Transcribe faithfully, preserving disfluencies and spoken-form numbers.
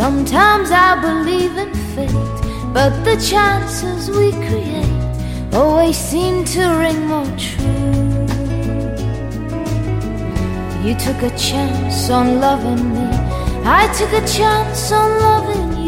Sometimes I believe in fate, but the chances we create always seem to ring more true. You took a chance on loving me, I took a chance on loving you.